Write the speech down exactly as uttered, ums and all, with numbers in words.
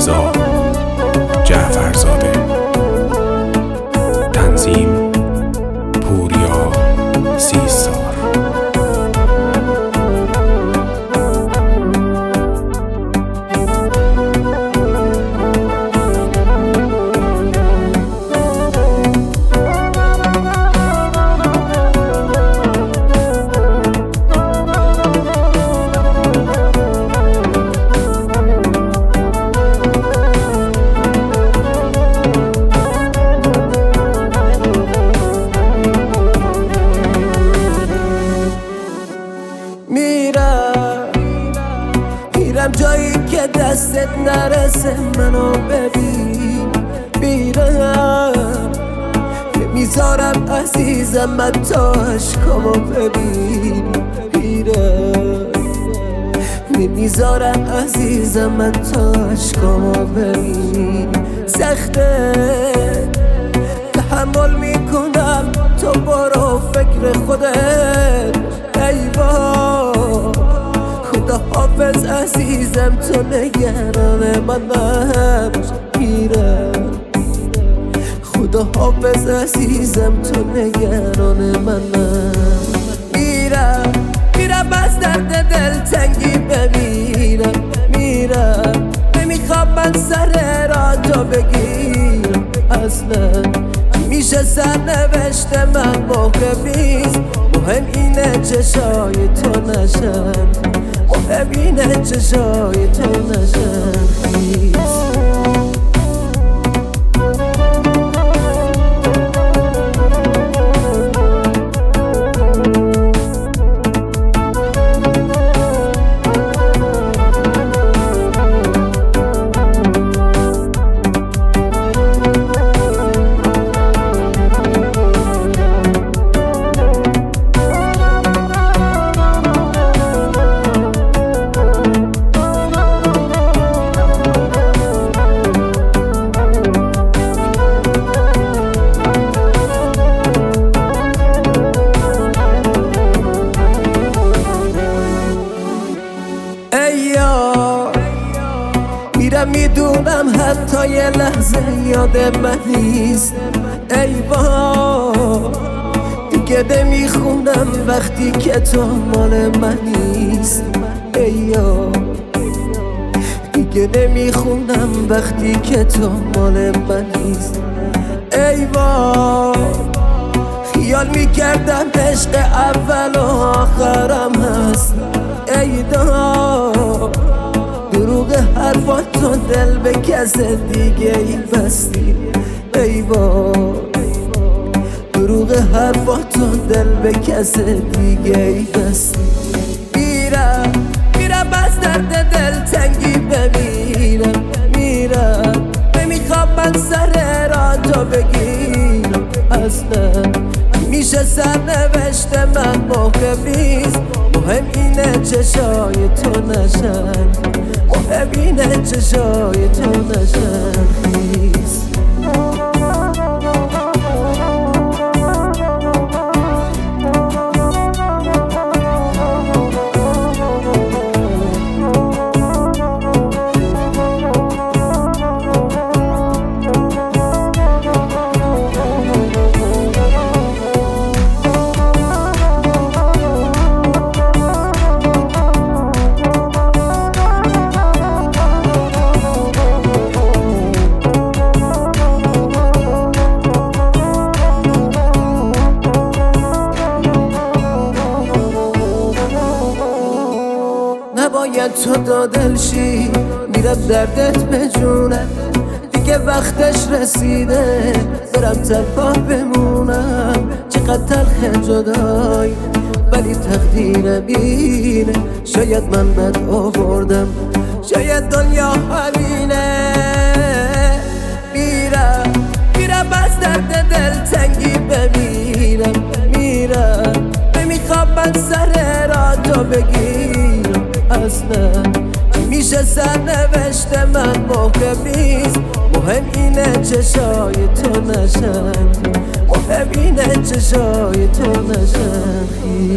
رضا جعفرزاده. تنظیم پوریا سیستار. میرم جایی که دستت نرسه منو ببین. میرم میذارم عزیزم من تا عشقامو ببین. میرم میذارم عزیزم من تا عشقامو ببین. سخته تحمل میکنم تو برو فکر خودت. ای با خدا حافظ عزیزم تو نگران من نباش. میرم خدا حافظ عزیزم تو نگران من نباش. میرم میرم از درد دلتنگی بمیرم. میرم نمیخوام من سر را تو بگیرم. اصلا میشه سرنوشت من مهم نیست. مهم اینه چشای تو نشن. مهم اینه چشای تو نشن. میرم میدونم حتی یه لحظه یاد من نیست. ای با دیگه نمیخونم وقتی که تو مال من نیست. ای یا دیگه نمیخونم وقتی که تو مال من نیست. ای با خیال میکردم عشق اول و آخرم هست. ای دا دروغ حرفاتو دل به کس دیگه ای بستی. ای وای دروغ حرفاتو دل به کس دیگه ای بستی. میرم میرم از درد دلتنگی بمیرم. میرم نمیخوام من سر را تو بگیرم. اصلا میشه سرنوشت من مهم نیست. مهم اینه چشای تو نشن. مهم اینه چشای تو نشن. نباید تو دادل شی. میرم دردت بجونم دیگه وقتش رسیده. برم تنها بمونم چقدر تلخ جدای ولی تقدیر بینه. شاید من بد آوردم شاید دنیا همینه. میرم میرم از درد دلتنگی بمیرم. میرم نمیخوام من سر را تو بگیرم. اصلا میشه سرنوشت من مهم نیست. مهم اینه چشای تو نشن. مهم اینه چشای تو نشن.